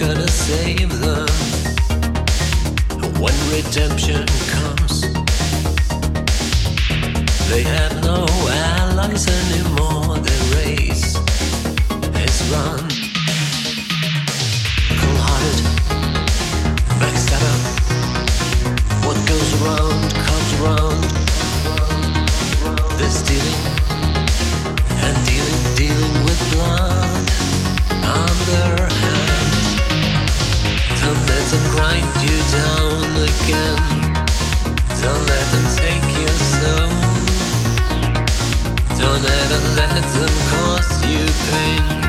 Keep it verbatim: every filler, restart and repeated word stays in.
gonna save them when redemption comes. They have no allies anymore. Their race is run. Cold-hearted, backstabber. What goes around comes around. They're stealing and dealing, dealing with blood on their hands. Don't let them grind you down again. Don't let them take your soul. Don't ever let them cause you pain.